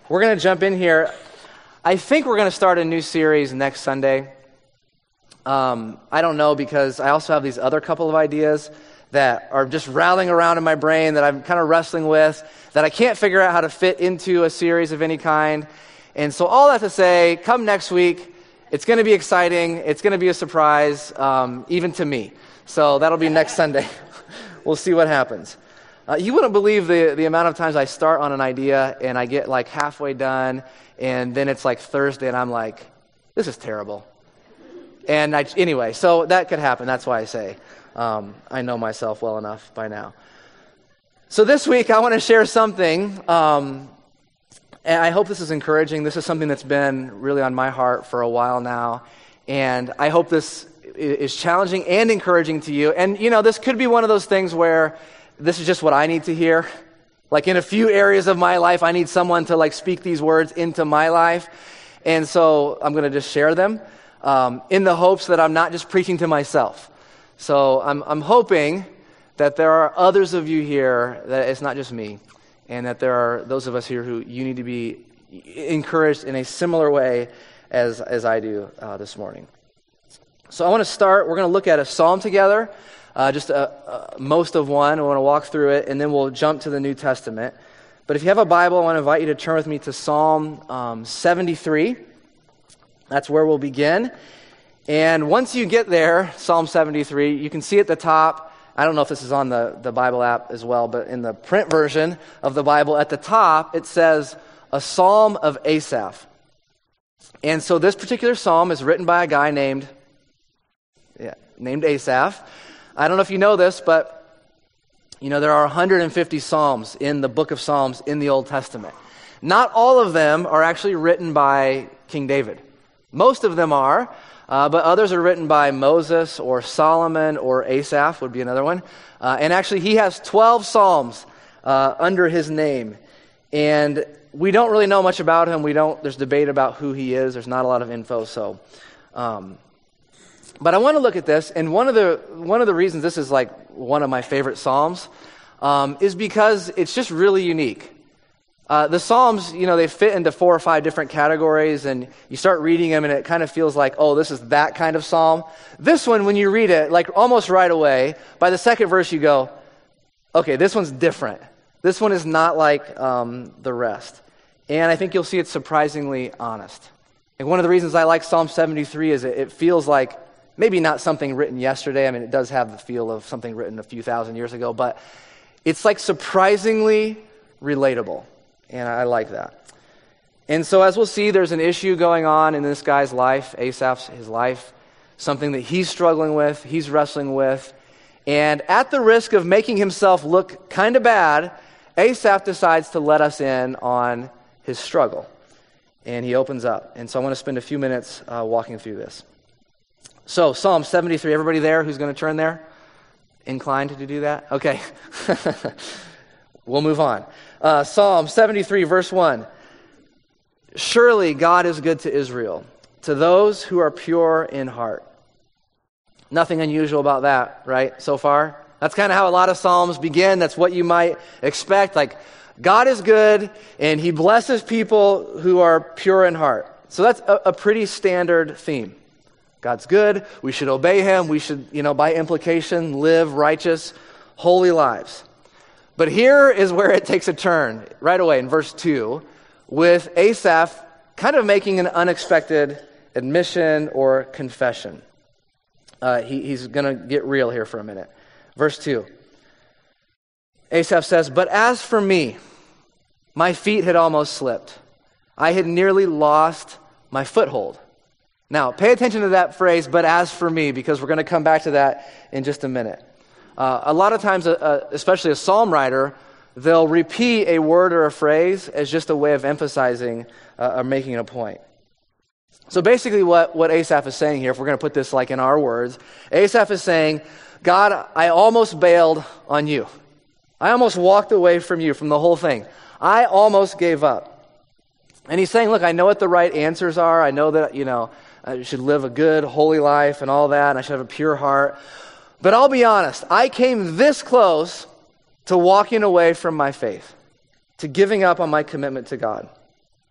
We're going to jump in here. I think we're going to start a new series next Sunday. I don't know, because I also have these other couple of ideas that are just rattling around in my brain that I'm kind of wrestling with, that I can't figure out how to fit into a series of any kind. And so all that to say, come next week, it's going to be exciting. It's going to be a surprise, even to me. So that'll be next Sunday. We'll see what happens. You wouldn't believe the amount of times I start on an idea and I get like halfway done, and then it's like Thursday and I'm like, this is terrible. And anyway, so that could happen. That's why I say I know myself well enough by now. So this week I want to share something, and I hope this is encouraging. This is something that's been really on my heart for a while now, and I hope this is challenging and encouraging to you. And you know, this could be one of those things where this is just what I need to hear. Like in a few areas of my life, I need someone to like speak these words into my life. And so I'm going to just share them in the hopes that I'm not just preaching to myself. So I'm hoping that there are others of you here, that it's not just me, and that there are those of us here who you need to be encouraged in a similar way as I do this morning. So I want to start, we're going to look at a psalm together. Just most of one. I want to walk through it, and then we'll jump to the New Testament. But if you have a Bible, I want to invite you to turn with me to Psalm 73. That's where we'll begin. And once you get there, Psalm 73, you can see at the top, I don't know if this is on the Bible app as well, but in the print version of the Bible, at the top, it says, a Psalm of Asaph. And so this particular psalm is written by a guy named Asaph. I don't know if you know this, but you know there are 150 psalms in the book of Psalms in the Old Testament. Not all of them are actually written by King David. Most of them are, but others are written by Moses or Solomon or Asaph would be another one. And actually he has 12 psalms under his name. And we don't really know much about him. There's debate about who he is. There's not a lot of info, so... But I want to look at this, and one of the reasons this is like one of my favorite Psalms is because it's just really unique. The Psalms, you know, they fit into 4 or 5 different categories, and you start reading them, and it kind of feels like, oh, this is that kind of Psalm. This one, when you read it, like almost right away, by the second verse you go, okay, this one's different. This one is not like the rest. And I think you'll see it's surprisingly honest. And one of the reasons I like Psalm 73 is it feels like maybe not something written yesterday. I mean, it does have the feel of something written a few thousand years ago, but it's like surprisingly relatable, and I like that. And so as we'll see, there's an issue going on in this guy's life, his life, something that he's struggling with, he's wrestling with, and at the risk of making himself look kind of bad, Asaph decides to let us in on his struggle, and he opens up. And so I want to spend a few minutes walking through this. So, Psalm 73, everybody there who's going to turn there? Inclined to do that? Okay. We'll move on. Psalm 73, verse 1. Surely God is good to Israel, to those who are pure in heart. Nothing unusual about that, right, so far? That's kind of how a lot of Psalms begin. That's what you might expect. Like, God is good, and he blesses people who are pure in heart. So that's a pretty standard theme. God's good, we should obey him, we should, by implication, live righteous, holy lives. But here is where it takes a turn, right away in verse 2, with Asaph kind of making an unexpected admission or confession. He's going to get real here for a minute. Verse 2, Asaph says, "But as for me, my feet had almost slipped. I had nearly lost my foothold." Now, pay attention to that phrase, "but as for me," because we're going to come back to that in just a minute. A lot of times, especially a psalm writer, they'll repeat a word or a phrase as just a way of emphasizing or making a point. So basically what Asaph is saying here, if we're going to put this like in our words, Asaph is saying, God, I almost bailed on you. I almost walked away from you, from the whole thing. I almost gave up. And he's saying, look, I know what the right answers are. I know that, I should live a good, holy life and all that, and I should have a pure heart. But I'll be honest, I came this close to walking away from my faith, to giving up on my commitment to God.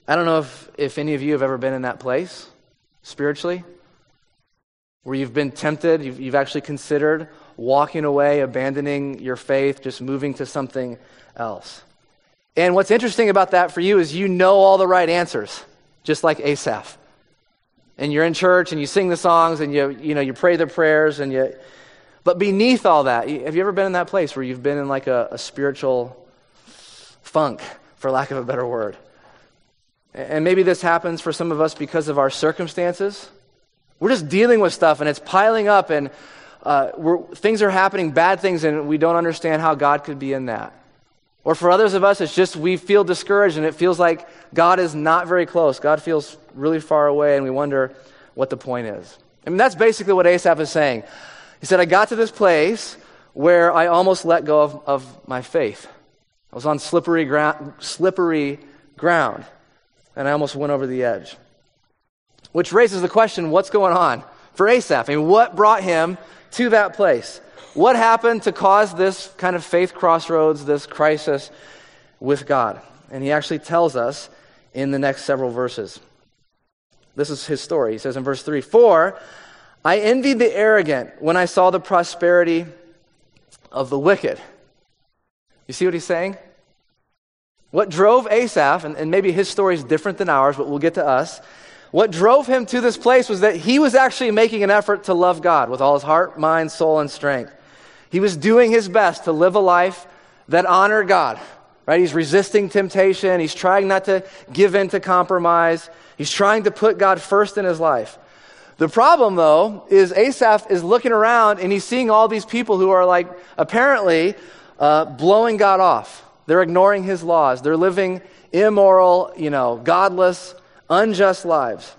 I don't know if any of you have ever been in that place spiritually, where you've been tempted, you've actually considered walking away, abandoning your faith, just moving to something else. And what's interesting about that for you is you know all the right answers, just like Asaph. And you're in church and you sing the songs and you pray the prayers but beneath all that, have you ever been in that place where you've been in like a spiritual funk, for lack of a better word? And maybe this happens for some of us because of our circumstances. We're just dealing with stuff and it's piling up and things are happening, bad things, and we don't understand how God could be in that. Or for others of us, it's just we feel discouraged and it feels like God is not very close. God feels really far away and we wonder what the point is. I mean, that's basically what Asaph is saying. He said, I got to this place where I almost let go of my faith. I was on slippery ground. And I almost went over the edge. Which raises the question, what's going on for Asaph? I mean, what brought him to that place? What happened to cause this kind of faith crossroads, this crisis with God? And he actually tells us in the next several verses. This is his story. He says in verse 3, "For I envied the arrogant when I saw the prosperity of the wicked." You see what he's saying? What drove Asaph, and maybe his story is different than ours, but we'll get to us. What drove him to this place was that he was actually making an effort to love God with all his heart, mind, soul, and strength. He was doing his best to live a life that honored God, right? He's resisting temptation. He's trying not to give in to compromise. He's trying to put God first in his life. The problem, though, is Asaph is looking around and he's seeing all these people who are like apparently blowing God off. They're ignoring his laws. They're living immoral, godless, unjust lives.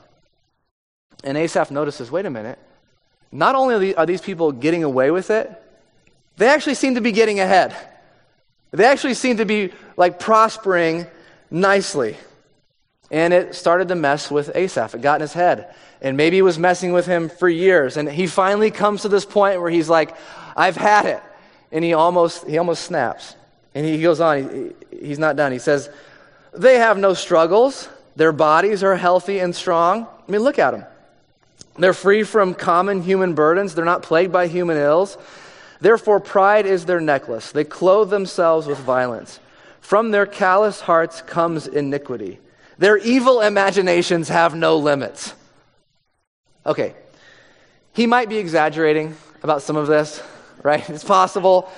And Asaph notices, wait a minute, not only are these people getting away with it, they actually seem to be getting ahead. They actually seem to be like prospering nicely. And it started to mess with Asaph. It got in his head. And maybe it was messing with him for years. And he finally comes to this point where he's like, I've had it. And he almost snaps. And he goes on, he's not done. He says, they have no struggles. Their bodies are healthy and strong. I mean, look at them. They're free from common human burdens. They're not plagued by human ills. Therefore, pride is their necklace. They clothe themselves with violence. From their callous hearts comes iniquity. Their evil imaginations have no limits. Okay, he might be exaggerating about some of this, right? It's possible.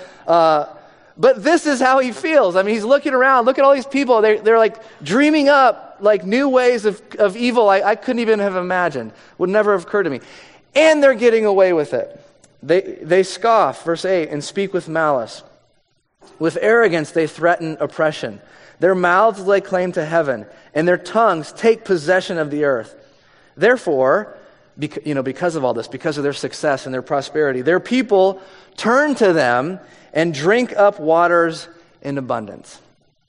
But this is how he feels. I mean, he's looking around. Look at all these people. They're like dreaming up like new ways of evil I couldn't even have imagined. Would never have occurred to me. And they're getting away with it. They scoff, verse 8, and speak with malice. With arrogance they threaten oppression. Their mouths lay claim to heaven, and their tongues take possession of the earth. Therefore, because of all this, because of their success and their prosperity, their people turn to them and drink up waters in abundance.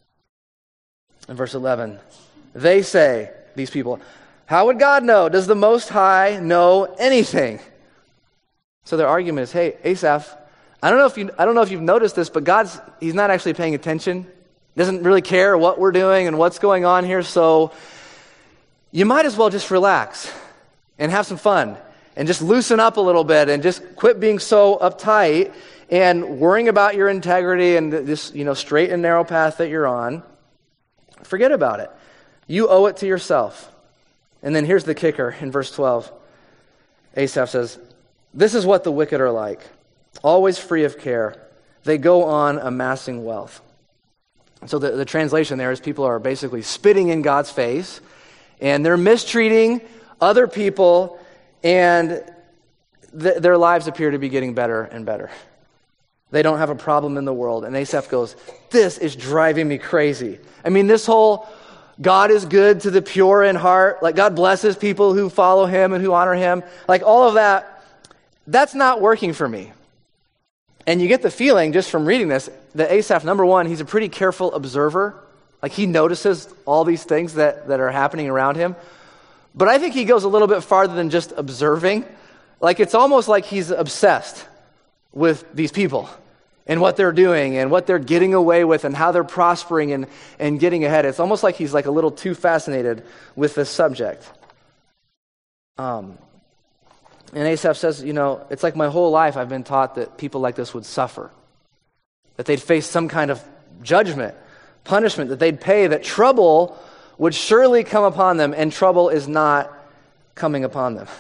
In verse 11, they say, these people, how would God know? Does the Most High know anything? So their argument is, hey, Asaph, I don't know if you've noticed this, but he's not actually paying attention. Doesn't really care what we're doing and what's going on here, so you might as well just relax and have some fun and just loosen up a little bit and just quit being so uptight and worrying about your integrity and this, straight and narrow path that you're on. Forget about it. You owe it to yourself. And then here's the kicker in verse 12. Asaph says, this is what the wicked are like, always free of care. They go on amassing wealth. So the translation there is people are basically spitting in God's face, and they're mistreating other people, and their lives appear to be getting better and better. They don't have a problem in the world. And Asaph goes, this is driving me crazy. I mean, this whole God is good to the pure in heart, like God blesses people who follow him and who honor him, like all of that, that's not working for me. And you get the feeling just from reading this that Asaph, number one, he's a pretty careful observer. Like he notices all these things that are happening around him. But I think he goes a little bit farther than just observing. Like it's almost like he's obsessed with these people. and what they're doing and what they're getting away with and how they're prospering and getting ahead. It's almost like he's like a little too fascinated with this subject. And Asaph says, it's like my whole life I've been taught that people like this would suffer, that they'd face some kind of judgment, punishment, that they'd pay, that trouble would surely come upon them, and trouble is not coming upon them.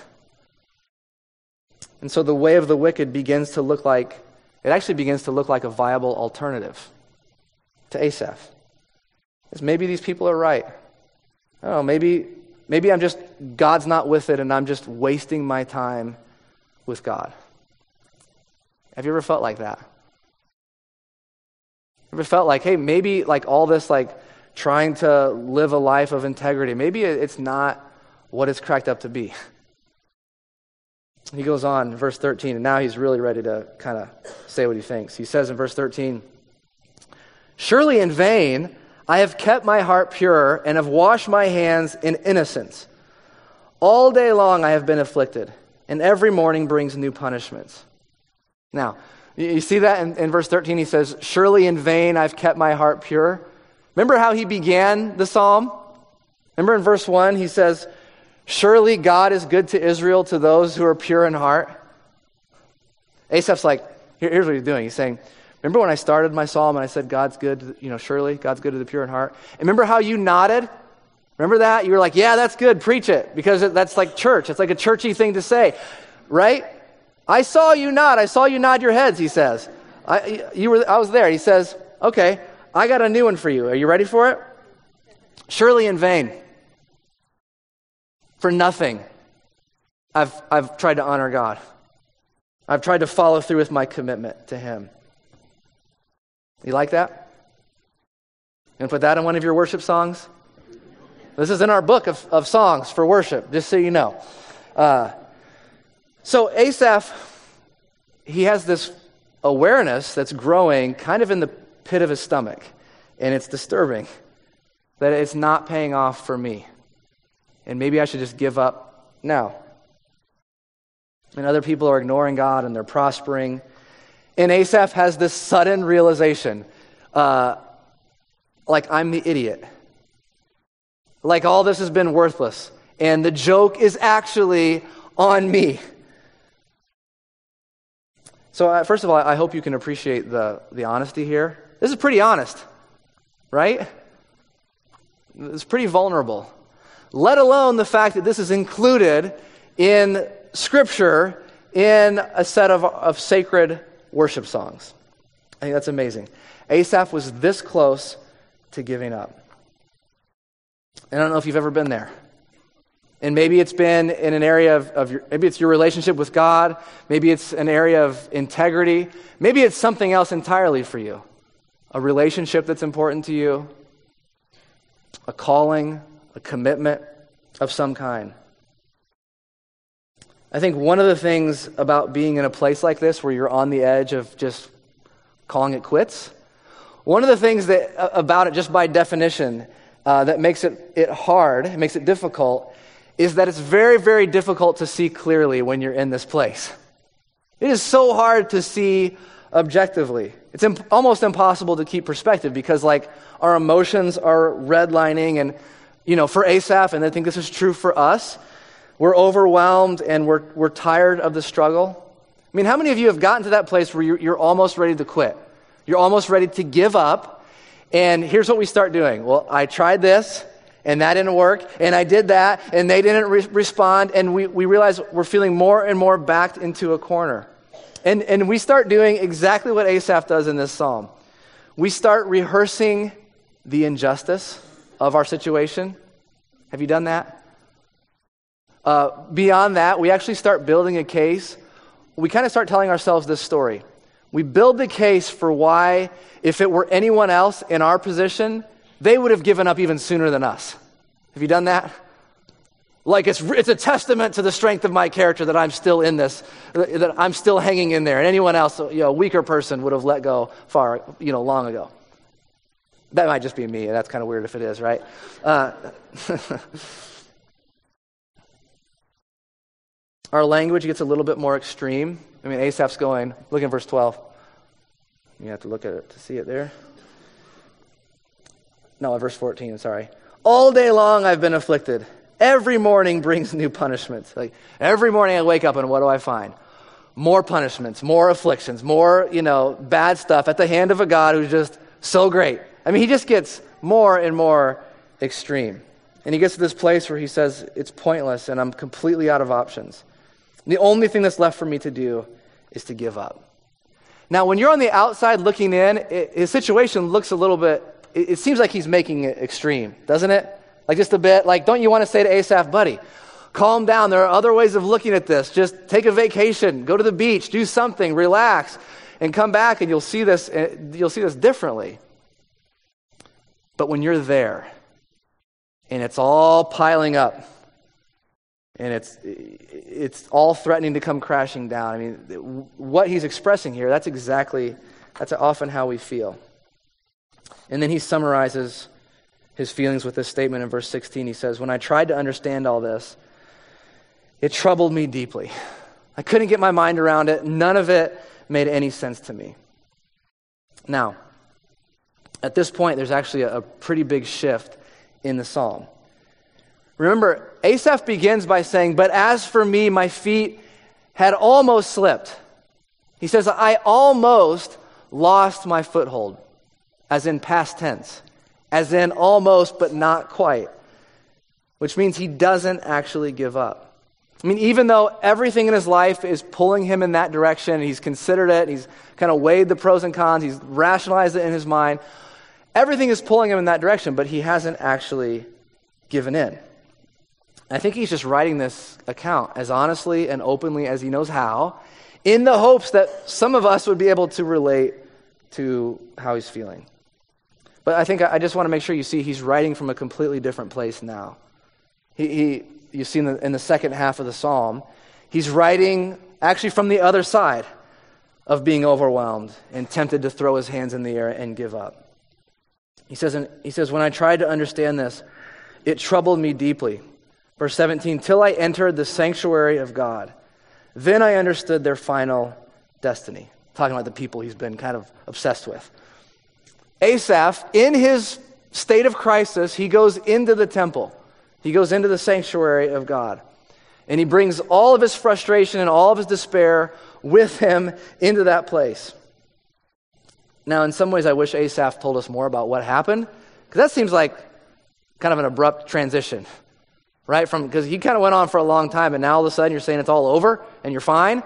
And so the way of the wicked begins to look like a viable alternative to Asaph. Because maybe these people are right. Oh, maybe God's not with it and I'm just wasting my time with God. Have you ever felt like that? Ever felt like, hey, maybe like all this like trying to live a life of integrity, maybe it's not what it's cracked up to be. He goes on in verse 13, and now he's really ready to kind of say what he thinks. He says in verse 13, "Surely in vain I have kept my heart pure and have washed my hands in innocence. All day long I have been afflicted, and every morning brings new punishments." Now, you see that in verse 13, he says, "Surely in vain I've kept my heart pure." Remember how he began the psalm? Remember in verse 1, he says, "Surely God is good to Israel, to those who are pure in heart." Asaph's like, here's what he's doing. He's saying, remember when I started my psalm and I said, God's good, surely God's good to the pure in heart? And remember how you nodded? Remember that? You were like, yeah, that's good, preach it. Because that's like church. It's like a churchy thing to say, right? I saw you nod. I saw you nod your heads, he says. I was there. He says, okay, I got a new one for you. Are you ready for it? Surely in vain. For nothing, I've tried to honor God. I've tried to follow through with my commitment to Him. You like that? You want to put that in one of your worship songs? This is in our book of songs for worship, just so you know. So Asaph, he has this awareness that's growing kind of in the pit of his stomach, and it's disturbing that it's not paying off for me. And maybe I should just give up now. And other people are ignoring God and they're prospering. And Asaph has this sudden realization, like I'm the idiot. Like all this has been worthless. And the joke is actually on me. So first of all, I hope you can appreciate the honesty here. This is pretty honest, right? It's pretty vulnerable. Let alone the fact that this is included in Scripture in a set of sacred worship songs. I think that's amazing. Asaph was this close to giving up. And I don't know if you've ever been there. And maybe it's been in an area maybe it's your relationship with God. Maybe it's an area of integrity. Maybe it's something else entirely for you. A relationship that's important to you. A calling, a commitment of some kind. I think one of the things about being in a place like this where you're on the edge of just calling it quits, one of the things about it just by definition that makes it hard, it makes it difficult, is that it's very, very difficult to see clearly when you're in this place. It is so hard to see objectively. It's almost impossible to keep perspective because our emotions are redlining and for Asaph, and I think this is true for us, we're overwhelmed and we're tired of the struggle. I mean, how many of you have gotten to that place where you're almost ready to quit? You're almost ready to give up, and here's what we start doing. Well, I tried this, and that didn't work, and I did that, and they didn't respond, and we realize we're feeling more and more backed into a corner. And we start doing exactly what Asaph does in this psalm. We start rehearsing the injustice of our situation. Have you done that? Beyond that, we actually start building a case. We kind of start telling ourselves this story. We build the case for why, if it were anyone else in our position, they would have given up even sooner than us. Have you done that? Like it's a testament to the strength of my character that I'm still in this, that I'm still hanging in there. And anyone else, a weaker person would have let go long ago. That might just be me. That's kind of weird if it is, right? Our language gets a little bit more extreme. I mean, Asaph's going, look in verse 12. You have to look at it to see it there. No, verse 14, sorry. All day long I've been afflicted. Every morning brings new punishments. Like every morning I wake up and what do I find? More punishments, more afflictions, more, bad stuff at the hand of a God who's just so great. I mean, he just gets more and more extreme. And he gets to this place where he says, it's pointless and I'm completely out of options. The only thing that's left for me to do is to give up. Now, when you're on the outside looking in, his situation looks a little bit, it seems like he's making it extreme, doesn't it? Like just a bit, like don't you want to say to Asaph, buddy, calm down. There are other ways of looking at this. Just take a vacation, go to the beach, do something, relax, and come back and you'll see this differently. But when you're there, and it's all piling up, and it's all threatening to come crashing down. I mean, what he's expressing here, that's often how we feel. And then he summarizes his feelings with this statement in verse 16. He says, when I tried to understand all this, it troubled me deeply. I couldn't get my mind around it. None of it made any sense to me. Now, at this point, there's actually a pretty big shift in the psalm. Remember, Asaph begins by saying, but as for me, my feet had almost slipped. He says, I almost lost my foothold, as in past tense, as in almost but not quite, which means he doesn't actually give up. I mean, even though everything in his life is pulling him in that direction, he's considered it, he's kind of weighed the pros and cons, he's rationalized it in his mind, everything is pulling him in that direction, but he hasn't actually given in. I think he's just writing this account as honestly and openly as he knows how, in the hopes that some of us would be able to relate to how he's feeling. But I think I just want to make sure you see he's writing from a completely different place now. You see in the second half of the psalm, he's writing actually from the other side of being overwhelmed and tempted to throw his hands in the air and give up. He says, when I tried to understand this, it troubled me deeply. Verse 17, till I entered the sanctuary of God, then I understood their final destiny. Talking about the people he's been kind of obsessed with. Asaph, in his state of crisis, he goes into the temple. He goes into the sanctuary of God. And he brings all of his frustration and all of his despair with him into that place. Now, in some ways, I wish Asaph told us more about what happened, because that seems like kind of an abrupt transition, right? Because he kind of went on for a long time, and now all of a sudden you're saying it's all over and you're fine.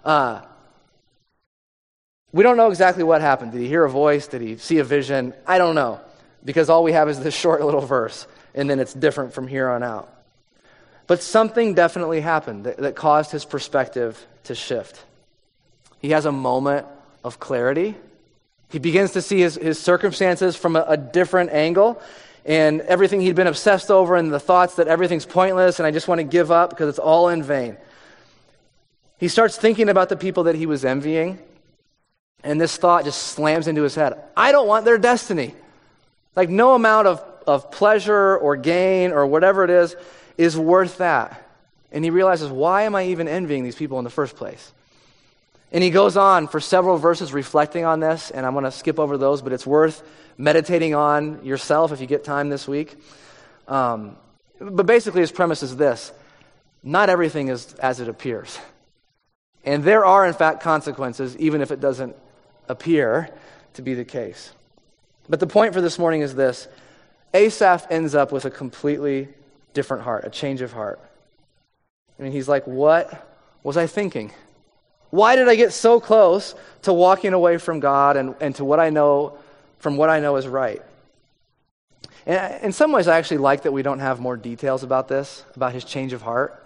We don't know exactly what happened. Did he hear a voice? Did he see a vision? I don't know, because all we have is this short little verse, and then it's different from here on out. But something definitely happened that caused his perspective to shift. He has a moment of clarity. He begins to see his circumstances from a different angle, and everything he'd been obsessed over, and the thoughts that everything's pointless and I just want to give up because it's all in vain. He starts thinking about the people that he was envying, and this thought just slams into his head. I don't want their destiny. Like no amount of pleasure or gain or whatever it is worth that. And he realizes, why am I even envying these people in the first place? And he goes on for several verses reflecting on this, and I'm going to skip over those, but it's worth meditating on yourself if you get time this week. But basically his premise is this: not everything is as it appears. And there are, in fact, consequences, even if it doesn't appear to be the case. But the point for this morning is this: Asaph ends up with a completely different heart, a change of heart. I mean, he's like, what was I thinking? Why did I get so close to walking away from God and to what I know, from what I know is right? And in some ways, I actually like that we don't have more details about this, about his change of heart.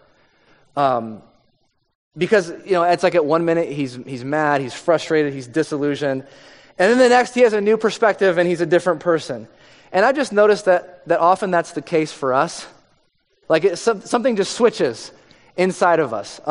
Because, it's like at one minute he's mad, he's frustrated, he's disillusioned. And then the next he has a new perspective and he's a different person. And I've just noticed that often that's the case for us. Like something just switches inside of us.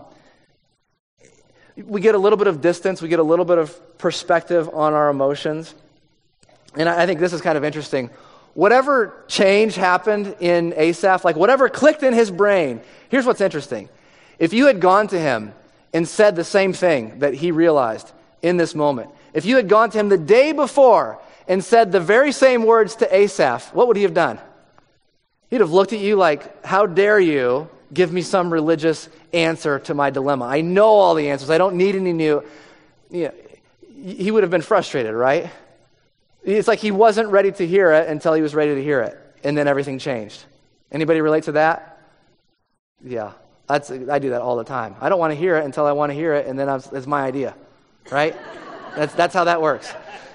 We get a little bit of distance, we get a little bit of perspective on our emotions. And I think this is kind of interesting. Whatever change happened in Asaph, like whatever clicked in his brain, here's what's interesting. If you had gone to him and said the same thing that he realized in this moment, if you had gone to him the day before and said the very same words to Asaph, what would he have done? He'd have looked at you like, how dare you give me some religious answer to my dilemma? I know all the answers. I don't need any new. Yeah, he would have been frustrated, right? It's like he wasn't ready to hear it until he was ready to hear it, and then everything changed. Anybody relate to that? Yeah, I do that all the time. I don't want to hear it until I want to hear it, and then it's my idea, right? That's how that works.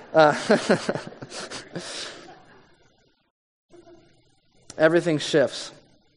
Everything shifts.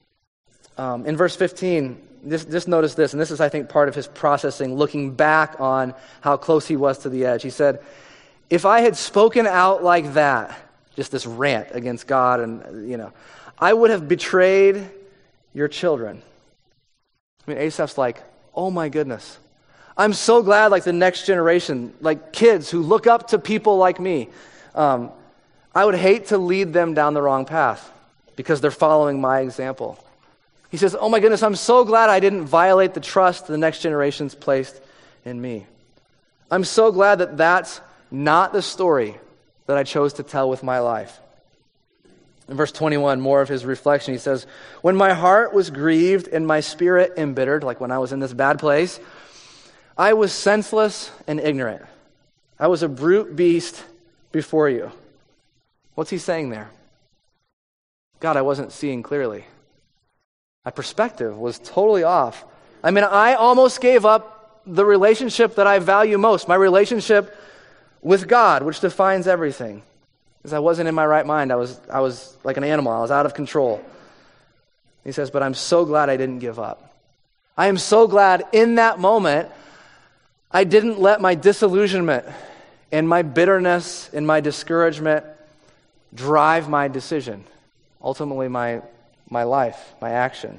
In verse 15, just notice this, and this is, I think, part of his processing, looking back on how close he was to the edge. He said, if I had spoken out like that, just this rant against God, and, I would have betrayed your children. I mean, Asaph's like, oh my goodness. I'm so glad, like, the next generation, like kids who look up to people like me, I would hate to lead them down the wrong path because they're following my example. He says, oh my goodness, I'm so glad I didn't violate the trust the next generation's placed in me. I'm so glad that that's not the story that I chose to tell with my life. In verse 21, more of his reflection, he says, when my heart was grieved and my spirit embittered, like when I was in this bad place, I was senseless and ignorant. I was a brute beast before you. What's he saying there? God, I wasn't seeing clearly. My perspective was totally off. I mean, I almost gave up the relationship that I value most, my relationship with God, which defines everything. Because I wasn't in my right mind. I was like an animal. I was out of control. He says, but I'm so glad I didn't give up. I am so glad in that moment I didn't let my disillusionment and my bitterness and my discouragement drive my decision. Ultimately, my life, my action.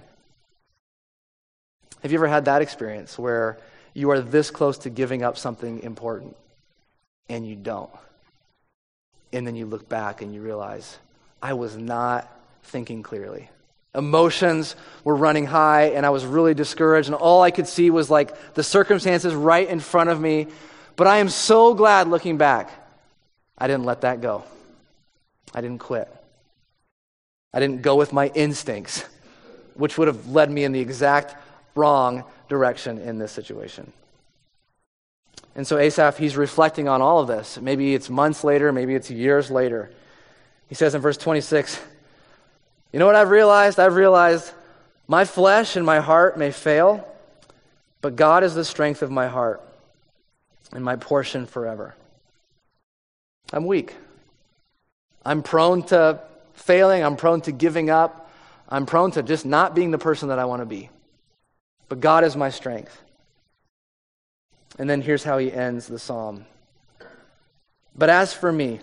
Have you ever had that experience where you are this close to giving up something important and you don't? And then you look back and you realize, I was not thinking clearly. Emotions were running high and I was really discouraged and all I could see was like the circumstances right in front of me. But I am so glad looking back, I didn't let that go. I didn't quit. I didn't go with my instincts, which would have led me in the exact wrong direction in this situation. And so Asaph, he's reflecting on all of this. Maybe it's months later, maybe it's years later. He says in verse 26, you know what I've realized? I've realized my flesh and my heart may fail, but God is the strength of my heart and my portion forever. I'm weak. I'm prone to failing. I'm prone to giving up. I'm prone to just not being the person that I want to be. But God is my strength. And then here's how he ends the psalm. But as for me,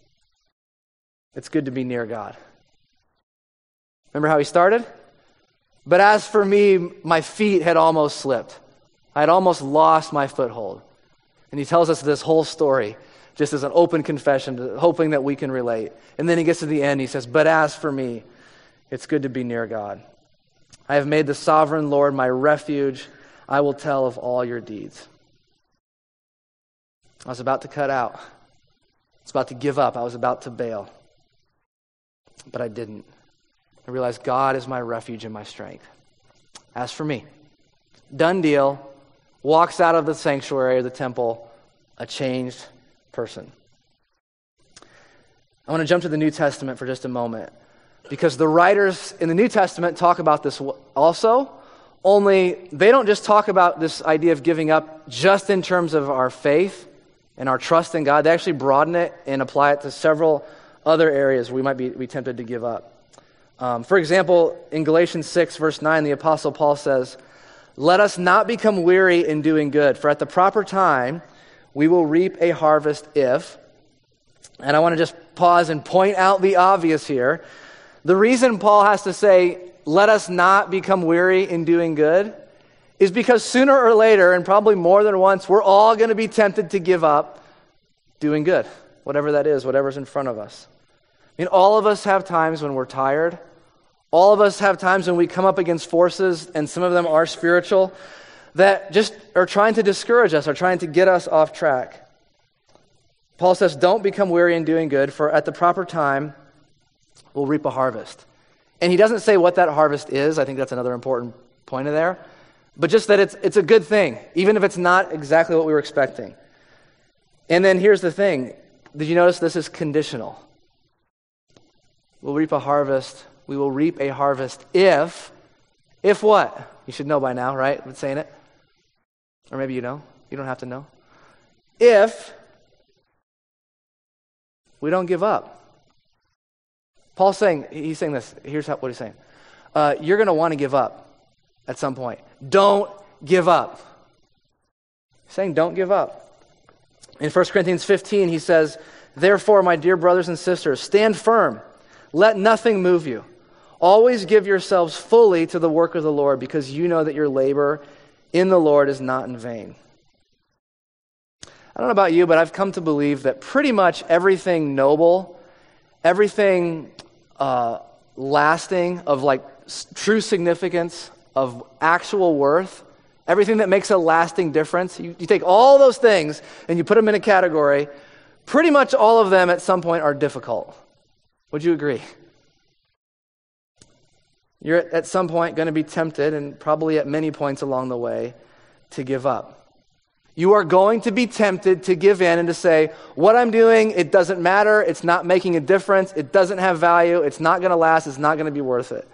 it's good to be near God. Remember how he started? But as for me, my feet had almost slipped. I had almost lost my foothold. And he tells us this whole story just as an open confession, hoping that we can relate. And then he gets to the end, he says, but as for me, it's good to be near God. I have made the sovereign Lord my refuge. I will tell of all your deeds. I was about to cut out. I was about to give up. I was about to bail. But I didn't. I realized God is my refuge and my strength. As for me, done deal, walks out of the sanctuary or the temple, a changed person. I want to jump to the New Testament for just a moment, because the writers in the New Testament talk about this also, only they don't just talk about this idea of giving up just in terms of our faith and our trust in God. They actually broaden it and apply it to several other areas we might be tempted to give up. For example, in Galatians 6, verse 9, the Apostle Paul says, let us not become weary in doing good, for at the proper time we will reap a harvest if, and I want to just pause and point out the obvious here. The reason Paul has to say, let us not become weary in doing good, is because sooner or later, and probably more than once, we're all going to be tempted to give up doing good, whatever that is, whatever's in front of us. I mean, all of us have times when we're tired. All of us have times when we come up against forces, and some of them are spiritual, that just are trying to discourage us, are trying to get us off track. Paul says, don't become weary in doing good, for at the proper time we'll reap a harvest. And he doesn't say what that harvest is. I think that's another important point of there. But just that it's a good thing, even if it's not exactly what we were expecting. And then here's the thing. Did you notice this is conditional? We'll reap a harvest. We will reap a harvest if what? You should know by now, right? I've been saying it. Or maybe you know. You don't have to know. If we don't give up. Paul's saying, he's saying this. Here's what he's saying. You're going to want to give up at some point. Don't give up. He's saying don't give up. In 1 Corinthians 15, he says, therefore, my dear brothers and sisters, stand firm. Let nothing move you. Always give yourselves fully to the work of the Lord, because you know that your labor in the Lord is not in vain. I don't know about you, but I've come to believe that pretty much everything noble, everything lasting, of like true significance, of actual worth, everything that makes a lasting difference, you take all those things and you put them in a category, pretty much all of them at some point are difficult. Would you agree? You're at some point going to be tempted, and probably at many points along the way, to give up. You are going to be tempted to give in and to say, what I'm doing, it doesn't matter, it's not making a difference, it doesn't have value, it's not going to last, it's not going to be worth it.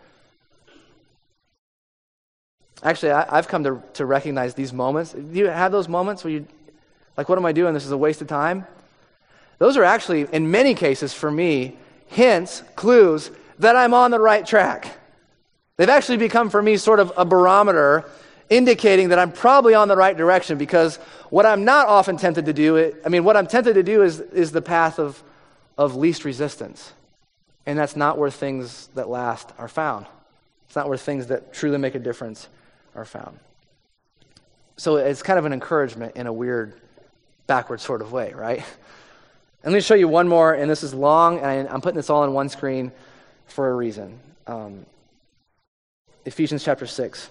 Actually, I've come to recognize these moments. Do you have those moments where you, like, what am I doing? This is a waste of time? Those are actually, in many cases for me, hints, clues, that I'm on the right track. They've actually become for me sort of a barometer indicating that I'm probably on the right direction, because what I'm not often tempted to do, what I'm tempted to do is the path of least resistance. And that's not where things that last are found. It's not where things that truly make a difference are found. So it's kind of an encouragement in a weird, backward sort of way, right? And let me show you one more, and this is long, and I'm putting this all on one screen for a reason. Ephesians chapter 6.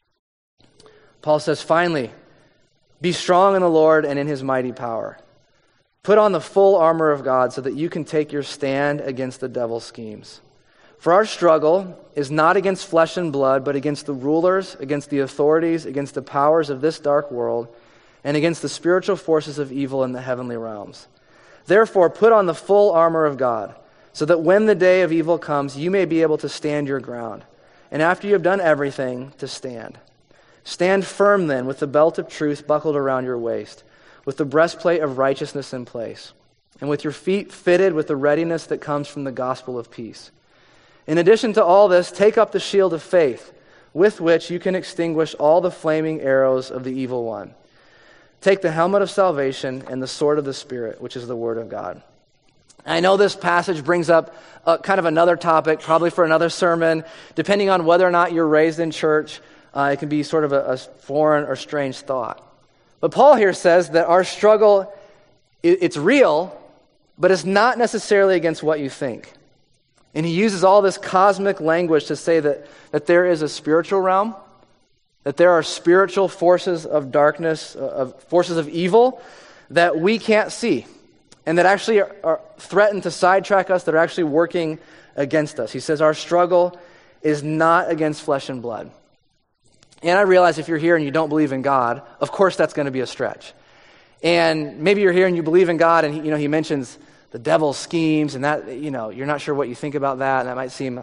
Paul says, finally, be strong in the Lord and in his mighty power. Put on the full armor of God so that you can take your stand against the devil's schemes. For our struggle is not against flesh and blood, but against the rulers, against the authorities, against the powers of this dark world, and against the spiritual forces of evil in the heavenly realms. Therefore, put on the full armor of God, so that when the day of evil comes, you may be able to stand your ground. And after you have done everything, to stand. Stand firm then, with the belt of truth buckled around your waist, with the breastplate of righteousness in place, and with your feet fitted with the readiness that comes from the gospel of peace. In addition to all this, take up the shield of faith, with which you can extinguish all the flaming arrows of the evil one. Take the helmet of salvation and the sword of the Spirit, which is the word of God. I know this passage brings up kind of another topic, probably for another sermon. Depending on whether or not you're raised in church, it can be sort of a foreign or strange thought. But Paul here says that our struggle, it's real, but it's not necessarily against what you think. And he uses all this cosmic language to say that there is a spiritual realm, that there are spiritual forces of darkness, forces of evil that we can't see, and that actually are threatened to sidetrack us, that are actually working against us. He says our struggle is not against flesh and blood. And I realize if you're here and you don't believe in God, of course that's going to be a stretch. And maybe you're here and you believe in God, and he mentions the devil's schemes, and that, you're not sure what you think about that, and that might seem...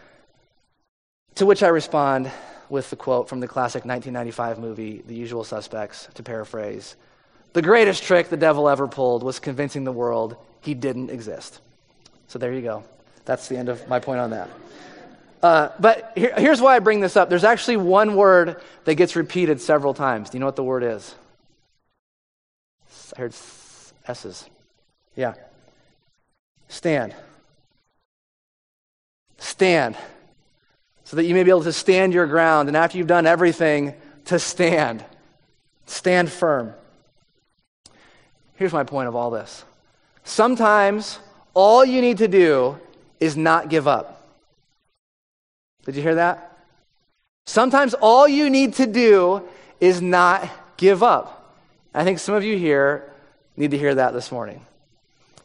To which I respond with the quote from the classic 1995 movie, The Usual Suspects, to paraphrase, the greatest trick the devil ever pulled was convincing the world he didn't exist. So there you go. That's the end of my point on that. But here's why I bring this up. There's actually one word that gets repeated several times. Do you know what the word is? I heard S's. Yeah. Stand. Stand. So that you may be able to stand your ground, and after you've done everything, to stand. Stand firm. Here's my point of all this. Sometimes all you need to do is not give up. Did you hear that? Sometimes all you need to do is not give up. I think some of you here need to hear that this morning.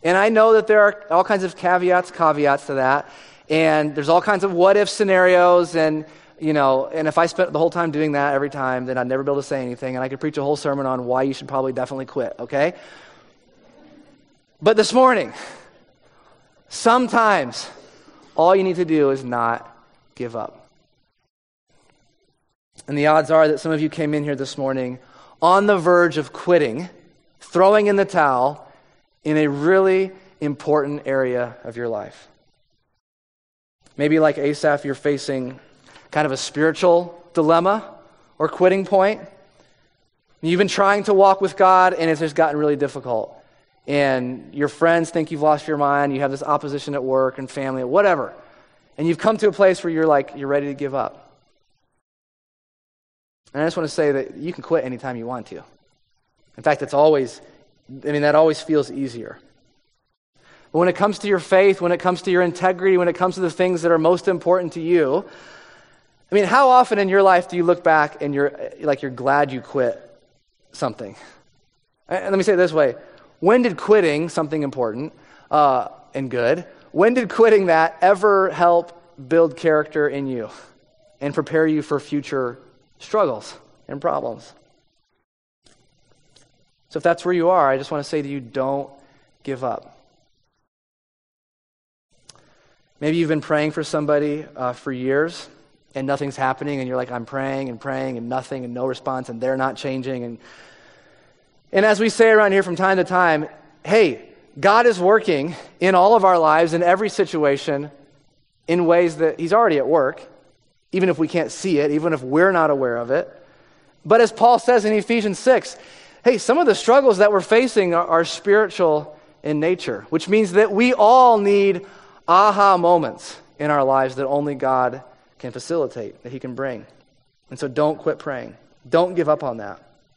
And I know that there are all kinds of caveats to that. And there's all kinds of what-if scenarios. And, and if I spent the whole time doing that every time, then I'd never be able to say anything. And I could preach a whole sermon on why you should probably definitely quit, okay? But this morning, sometimes all you need to do is not give up. And the odds are that some of you came in here this morning on the verge of quitting, throwing in the towel in a really important area of your life. Maybe like Asaph, you're facing kind of a spiritual dilemma or quitting point. You've been trying to walk with God, and it's just gotten really difficult. And your friends think you've lost your mind. You have this opposition at work and family, whatever. And you've come to a place where you're ready to give up. And I just want to say that you can quit anytime you want to. In fact, that always feels easier. But when it comes to your faith, when it comes to your integrity, when it comes to the things that are most important to you, how often in your life do you look back and you're glad you quit something? And let me say it this way. When did quitting something important and good, when did quitting that ever help build character in you and prepare you for future struggles and problems? So if that's where you are, I just want to say to you, don't give up. Maybe you've been praying for somebody for years and nothing's happening, and you're like, I'm praying and nothing and no response, and they're not changing. And as we say around here from time to time, hey, God is working in all of our lives in every situation in ways that he's already at work, even if we can't see it, even if we're not aware of it. But as Paul says in Ephesians 6, hey, some of the struggles that we're facing are spiritual in nature, which means that we all need aha moments in our lives that only God can facilitate, that he can bring. And so don't quit praying. Don't give up on that.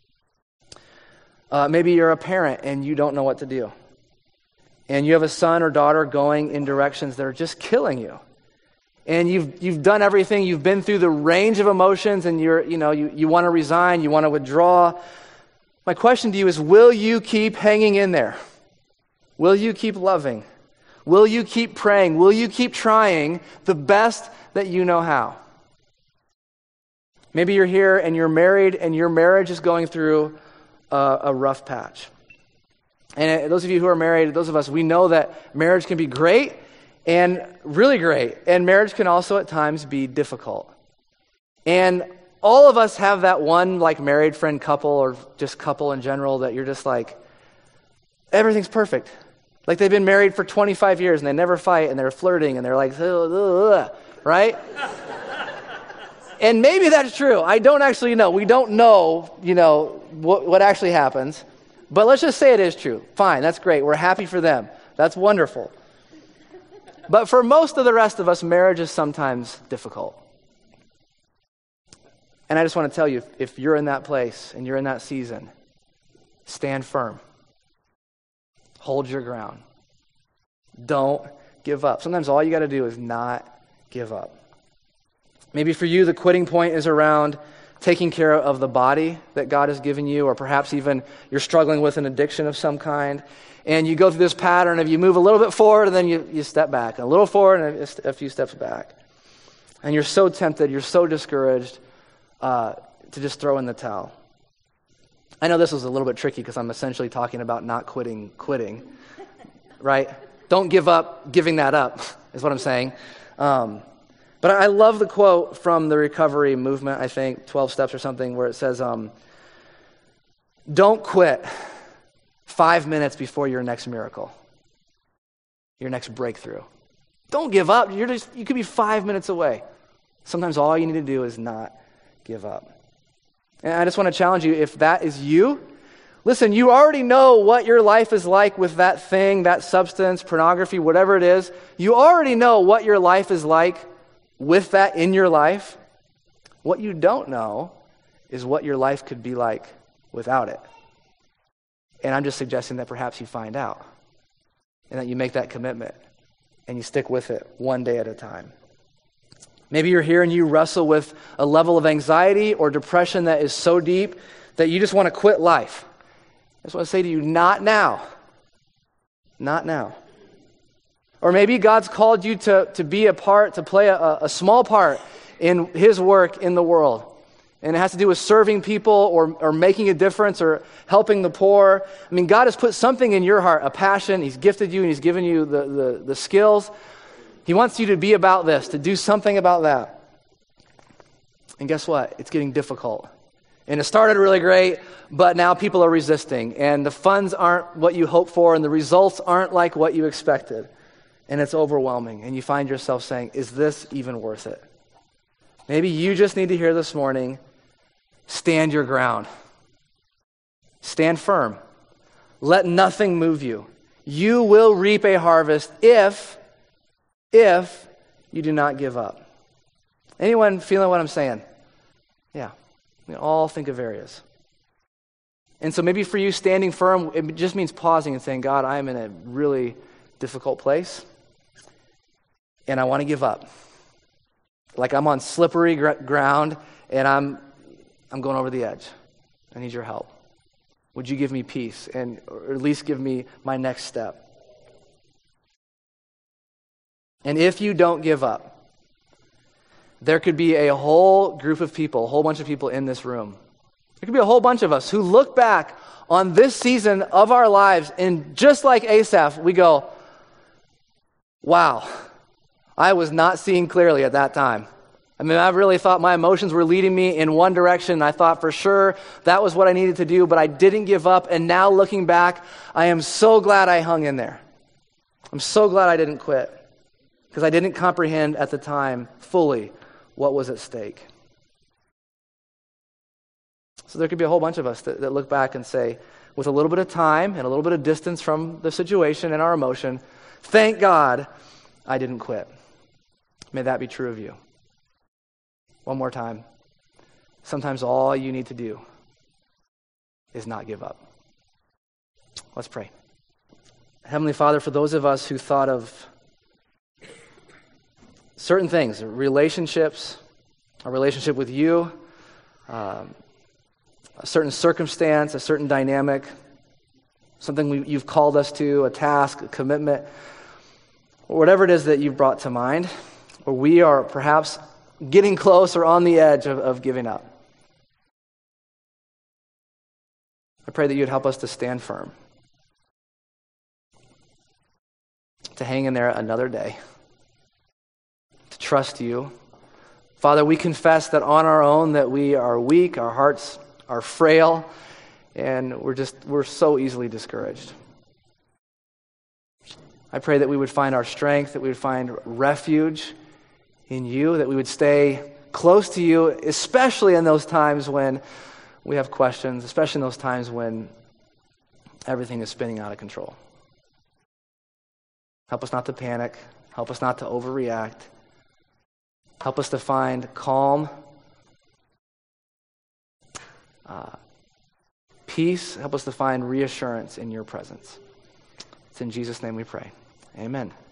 Maybe you're a parent and you don't know what to do. And you have a son or daughter going in directions that are just killing you. And you've done everything. You've been through the range of emotions, and you want to resign, you want to withdraw. My question to you is, will you keep hanging in there? Will you keep loving? Will you keep praying? Will you keep trying the best that you know how? Maybe you're here and you're married and your marriage is going through a rough patch. And those of you who are married, those of us, we know that marriage can be great and really great. And marriage can also at times be difficult. And all of us have that one married friend couple or just couple in general that you're just like, everything's perfect. Like they've been married for 25 years and they never fight and they're flirting and they're like, right? And maybe that's true. I don't actually know. We don't know, what actually happens. But let's just say it is true. Fine, that's great. We're happy for them. That's wonderful. But for most of the rest of us, marriage is sometimes difficult. And I just want to tell you, if you're in that place and you're in that season, stand firm. Hold your ground. Don't give up. Sometimes all you got to do is not give up. Maybe for you, the quitting point is around taking care of the body that God has given you, or perhaps even you're struggling with an addiction of some kind. And you go through this pattern of you move a little bit forward and then you step back, and a little forward and a few steps back. And you're so tempted, you're so discouraged to just throw in the towel. I know this was a little bit tricky because I'm essentially talking about not quitting, right? Don't give up giving that up, is what I'm saying. But I love the quote from the recovery movement, I think, 12 Steps or something, where it says, don't quit 5 minutes before your next miracle, your next breakthrough. Don't give up. You could be 5 minutes away. Sometimes all you need to do is not give up. And I just want to challenge you, if that is you, listen, you already know what your life is like with that thing, that substance, pornography, whatever it is. You already know what your life is like with that in your life. What you don't know is what your life could be like without it. And I'm just suggesting that perhaps you find out and that you make that commitment and you stick with it one day at a time. Maybe you're here and you wrestle with a level of anxiety or depression that is so deep that you just want to quit life. I just want to say to you, not now. Not now. Or maybe God's called you to be a part, to play a small part in his work in the world. And it has to do with serving people or making a difference or helping the poor. I mean, God has put something in your heart, a passion. He's gifted you and he's given you the skills. He wants you to be about this, to do something about that. And guess what? It's getting difficult. And it started really great, but now people are resisting. And the funds aren't what you hoped for, and the results aren't like what you expected. And it's overwhelming. And you find yourself saying, is this even worth it? Maybe you just need to hear this morning, stand your ground. Stand firm. Let nothing move you. You will reap a harvest if you do not give up. Anyone feeling what I'm saying? Yeah. We all think of areas. And so maybe for you, standing firm, it just means pausing and saying, God, I am in a really difficult place, and I want to give up. Like I'm on slippery ground, and I'm going over the edge. I need your help. Would you give me peace, or at least give me my next step? And if you don't give up, there could be a whole group of people, a whole bunch of people in this room. There could be a whole bunch of us who look back on this season of our lives, and just like Asaph, we go, wow, I was not seeing clearly at that time. I mean, I really thought my emotions were leading me in one direction. I thought for sure that was what I needed to do, but I didn't give up. And now looking back, I am so glad I hung in there. I'm so glad I didn't quit, because I didn't comprehend at the time fully what was at stake. So there could be a whole bunch of us that look back and say, with a little bit of time and a little bit of distance from the situation and our emotion, thank God I didn't quit. May that be true of you. One more time. Sometimes all you need to do is not give up. Let's pray. Heavenly Father, for those of us who thought of certain things, relationships, a relationship with you, a certain circumstance, a certain dynamic, something you've called us to, a task, a commitment, or whatever it is that you've brought to mind, or we are perhaps getting close or on the edge of giving up. I pray that you'd help us to stand firm, to hang in there another day, to trust you. Father, we confess that on our own that we are weak, our hearts are frail, and we're so easily discouraged. I pray that we would find our strength, that we would find refuge in you, that we would stay close to you, especially in those times when we have questions, especially in those times when everything is spinning out of control. Help us not to panic. Help us not to overreact. Help us to find calm, peace. Help us to find reassurance in your presence. It's in Jesus' name we pray. Amen.